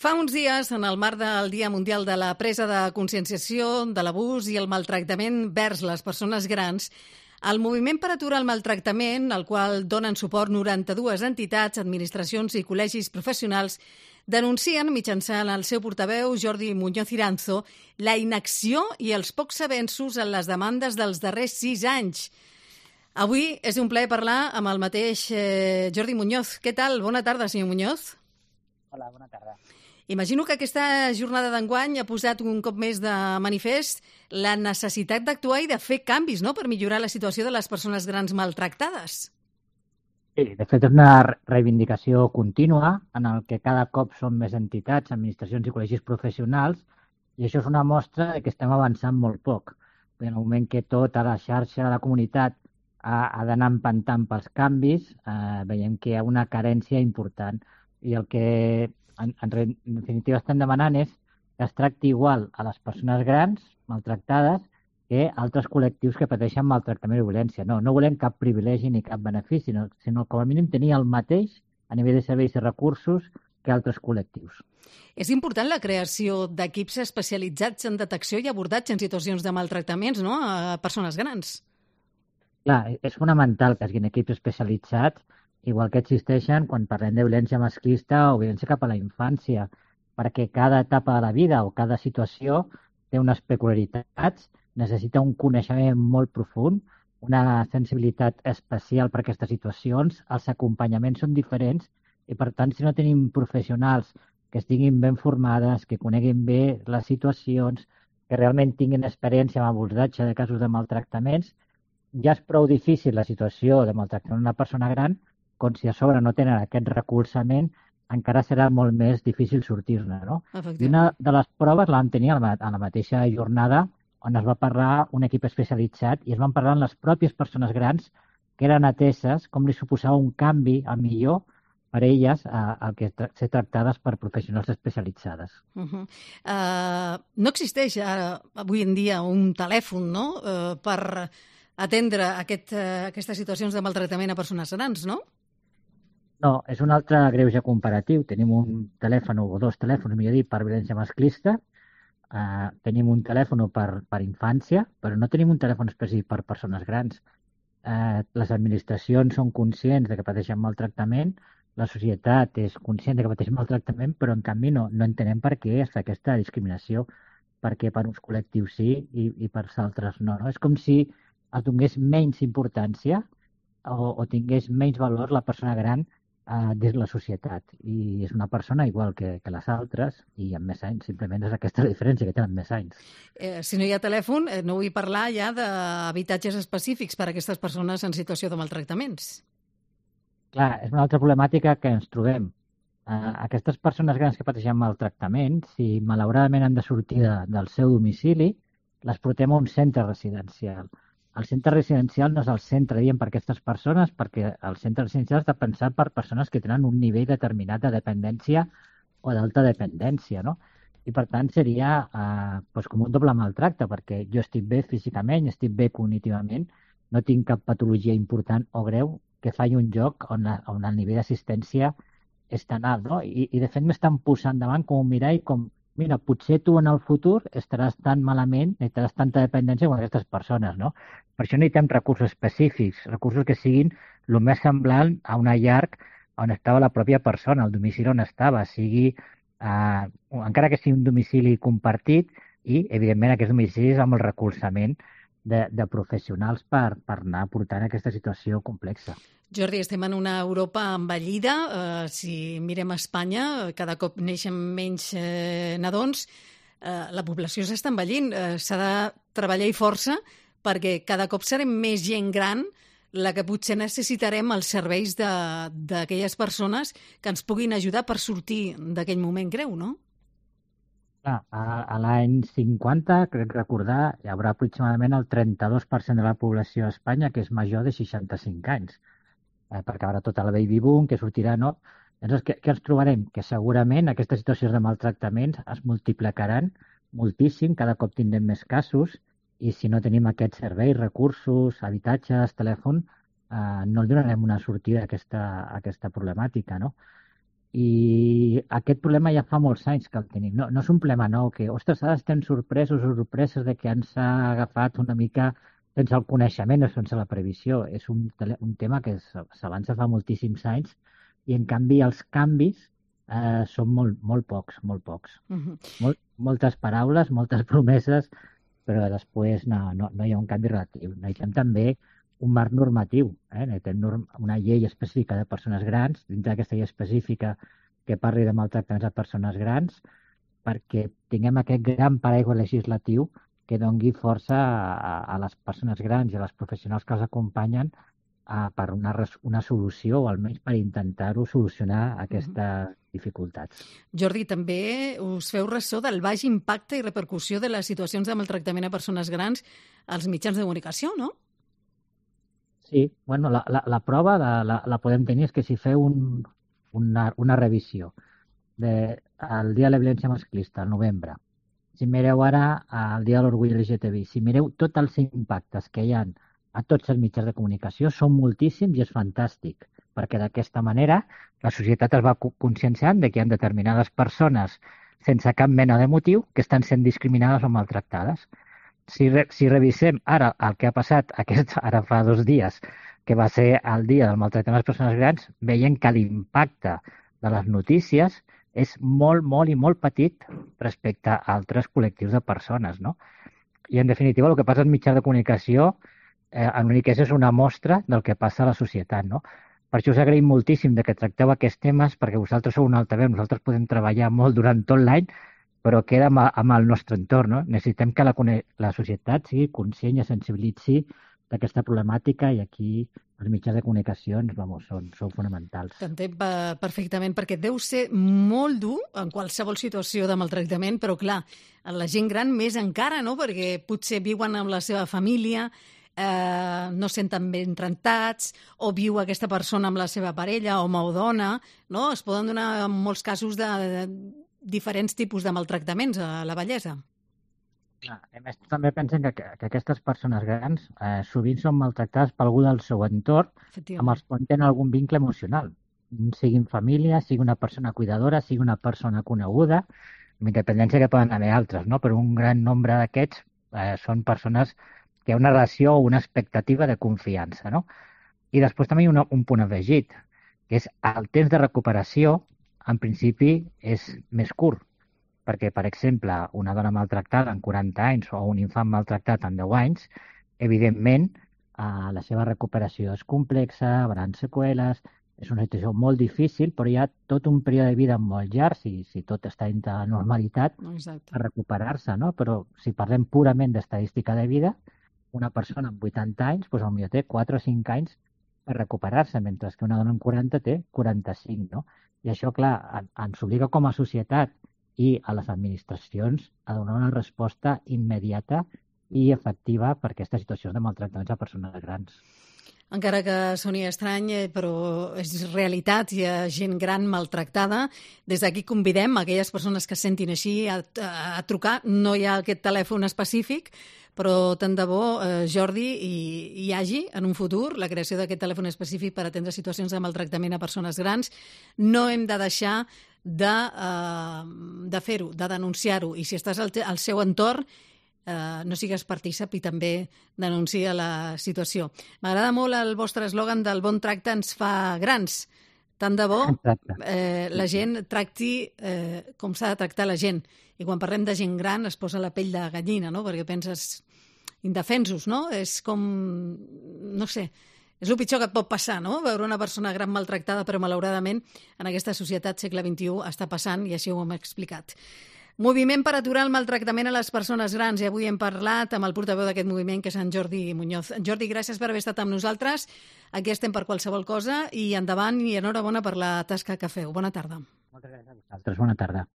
Fa uns dies, en el marc del Dia Mundial de la Presa de Conscienciació de l'Abús i el Maltractament vers les persones grans, el Moviment per aturar el maltractament, al qual donen suport 92 entitats, administracions i col·legis professionals, denuncien, mitjançant el seu portaveu Jordi Muñoz Iranzo, la inacció i els pocs avenços en les demandes dels darrers 6 anys. Avui és un plaer parlar amb el mateix Jordi Muñoz. Què tal? Bona tarda, senyor Muñoz. Hola, bona tarda. Imagino que aquesta jornada d'enguany ha posat un cop més de manifest la necessitat d'actuar i de fer canvis, no?, per millorar la situació de les persones grans maltractades. Sí, de fet és una reivindicació contínua en el que cada cop són més entitats, administracions i col·legis professionals, i això és una mostra de que estem avançant molt poc. En el moment que tota la xarxa de la comunitat ha d'anar empantant pels canvis, veiem que hi ha una carència important. I el que en definitiva estem demanant és que es tracti igual a les persones grans maltractades que altres col·lectius que pateixen maltractament i violència. No volem cap privilegi ni cap benefici, sinó com a mínim tenir el mateix a nivell de serveis i recursos que altres col·lectius. És important la creació d'equips especialitzats en detecció i abordatge en situacions de maltractaments, no?, a persones grans. Clar, és fonamental que siguin equips especialitzats, igual que existeixen quan parlem de violència masclista o violència cap a la infància, perquè cada etapa de la vida o cada situació té unes peculiaritats, necessita un coneixement molt profund, una sensibilitat especial per a aquestes situacions, els acompanyaments són diferents i, per tant, si no tenim professionals que estiguin ben formades, que coneguin bé les situacions, que realment tinguin experiència en abordatge de casos de maltractaments, ja és prou difícil la situació de maltractament d'una persona gran, com si a sobre no tenen aquest recolzament, encara serà molt més difícil sortir-ne, no? I una de les proves la vam tenir a la mateixa jornada on es va parlar un equip especialitzat i es van parlar amb les pròpies persones grans que eren ateses com li suposava un canvi a millor per elles el que ser tractades per professionals especialitzades. No existeix avui en dia un telèfon, no?, per atendre aquestes situacions de maltractament a persones grans, no? No, és un altre greuge comparatiu. Tenim un telèfon o dos telèfons, millor dit, per violència masclista, tenim un telèfon per infància, però no tenim un telèfon específic per persones grans. Les administracions són conscients de que pateixen maltractament, la societat és conscient de que pateixen maltractament, però en canvi no entenem per què es fa aquesta discriminació, perquè per uns col·lectius sí i per altres no. És com si es donés menys importància o tingués menys valor la persona gran dins la societat. I és una persona igual que les altres i amb més anys. Simplement és aquesta la diferència, que tenen més anys. Si no hi ha telèfon, no vull parlar ja d'habitatges específics per a aquestes persones en situació de maltractaments. Clar, és una altra problemàtica que ens trobem. Aquestes persones grans que pateixen maltractament, si malauradament han de sortir del seu domicili, les portem a un centre residencial. El centre residencial no és el centre, diguem, per a aquestes persones, perquè el centre residencial està pensat per persones que tenen un nivell determinat de dependència o d'alta dependència, no? I, per tant, seria com un doble maltracte, perquè jo estic bé físicament, estic bé cognitivament, no tinc cap patologia important o greu que faci un lloc on el nivell d'assistència és tan alt, no? I de fet, m'estan posant davant com un mirall, com mira, potser tu en el futur estaràs tan malament, necessitaràs tanta dependència com aquestes persones, no? Per això necessitem recursos específics, recursos que siguin el més semblant a una llar on estava la pròpia persona, el domicili on estava, sigui, encara que sigui un domicili compartit i, evidentment, aquests domicilis amb el recolzament de professionals per anar portant aquesta situació complexa. Jordi, estem en una Europa envellida. Si mirem a Espanya, cada cop neixen menys nadons. La població s'està envellint. S'ha de treballar i força perquè cada cop serem més gent gran la que potser necessitarem els serveis d'aquelles persones que ens puguin ajudar per sortir d'aquell moment greu, no? Clar, a l'any 50, crec recordar, hi haurà aproximadament el 32% de la població a Espanya que és major de 65 anys. Perquè ara tota la baby boom que sortirà, no? Llavors, què ens trobarem? Que segurament aquestes situacions de maltractaments es multiplicaran moltíssim, cada cop tindrem més casos i si no tenim aquests serveis, recursos, habitatges, telèfon, no li donarem una sortida a aquesta problemàtica, no? I aquest problema ja fa molts anys que el tenim. No és un problema nou, que, ostres, ara estem sorpresos o sorpreses de que ens ha agafat una mica sense el coneixement o sense la previsió. És un tema que s'avança fa moltíssims anys i, en canvi, els canvis són molt pocs, molt pocs. Moltes paraules, moltes promeses, però després no hi ha un canvi relatiu. Necessitem també un marc normatiu. Necessitem una llei específica de persones grans, dintre d'aquesta llei específica que parli de maltractaments a persones grans, perquè tinguem aquest gran paraigua legislatiu que dongui força a les persones grans i a les professionals que els acompanyen per una solució, o almenys per intentar-ho solucionar aquestes dificultats. Jordi, també us feu ressò del baix impacte i repercussió de les situacions de maltractament a persones grans als mitjans de comunicació, no? Sí, bueno, la prova la podem tenir, és que si feu una revisió del Dia de la Violència Masclista, al novembre, si mireu ara el Dia de l'Orgull LGTBI, si mireu tots els impactes que hi ha a tots els mitjans de comunicació, són moltíssims i és fantàstic, perquè d'aquesta manera la societat es va conscienciant de que hi ha determinades persones sense cap mena de motiu que estan sent discriminades o maltractades. Si revisem ara el que ha passat ara fa 2 dies, que va ser el dia del maltractament a les persones grans, veiem que l'impacte de les notícies és molt i molt petit respecte a altres col·lectius de persones, no? I, en definitiva, el que passa als mitjans de comunicació, en únic cas, és una mostra del que passa a la societat, no? Per això us agraïm moltíssim que tracteu aquests temes, perquè vosaltres sou un altaveu, nosaltres podem treballar molt durant tot l'any, però queda amb el nostre entorn, no? Necessitem que la societat sigui conscient i sensibilitzi d'aquesta problemàtica, i aquí els mitjans de comunicació són fonamentals. T'entenc perfectament, perquè deu ser molt dur en qualsevol situació de maltractament, però clar, la gent gran més encara, no? Perquè potser viuen amb la seva família, no senten ben tractats, o viu aquesta persona amb la seva parella, home o dona, no? Es poden donar en molts casos de diferents tipus de maltractaments a la vellesa. A més, també pensen que aquestes persones grans sovint són maltractades per algú del seu entorn amb els quals tenen algun vincle emocional. Siguin família, sigui una persona cuidadora, sigui una persona coneguda, amb independència que poden haver altres, no? Però un gran nombre d'aquests són persones que hi ha una relació o una expectativa de confiança, no? I després també hi ha un punt afegit, que és el temps de recuperació, en principi, és més curt, perquè, per exemple, una dona maltractada en 40 anys o un infant maltractat en 10 anys, evidentment, la seva recuperació és complexa, hauran seqüeles, és una situació molt difícil, però hi ha tot un període de vida molt llarg, si tot està dins de la normalitat, per recuperar-se, no? Però si parlem purament d'estadística de vida, una persona amb 80 anys potser té 4 o 5 anys per recuperar-se, mentre que una dona amb 40 té 45, no? I això, clar, ens obliga com a societat i a les administracions a donar una resposta immediata i efectiva per aquestes situacions de maltractaments a persones grans. Encara que soni estrany, però és realitat, hi ha gent gran maltractada. Des d'aquí convidem aquelles persones que es sentin així a trucar. No hi ha aquest telèfon específic, però tant de bo, Jordi, hi hagi en un futur la creació d'aquest telèfon específic per atendre situacions de maltractament a persones grans. No hem de deixar de fer-ho, de denunciar-ho. I si estàs al seu entorn, no sigues partícip i també denuncia la situació. M'agrada molt el vostre eslògan del bon tracte ens fa grans. Tant de bo la gent tracti com s'ha de tractar la gent. I quan parlem de gent gran es posa la pell de gallina, no? Perquè penses indefensos, no? És com, no sé, és el pitjor que et pot passar, no? Veure una persona gran maltractada, però malauradament en aquesta societat segle XXI està passant i així ho hem explicat. Moviment per aturar el maltractament a les persones grans. I avui hem parlat amb el portaveu d'aquest moviment, que és en Jordi Muñoz. Jordi, gràcies per haver estat amb nosaltres. Aquí estem per qualsevol cosa i endavant i enhorabona per la tasca que feu. Bona tarda. Moltes gràcies a vosaltres. Bona tarda.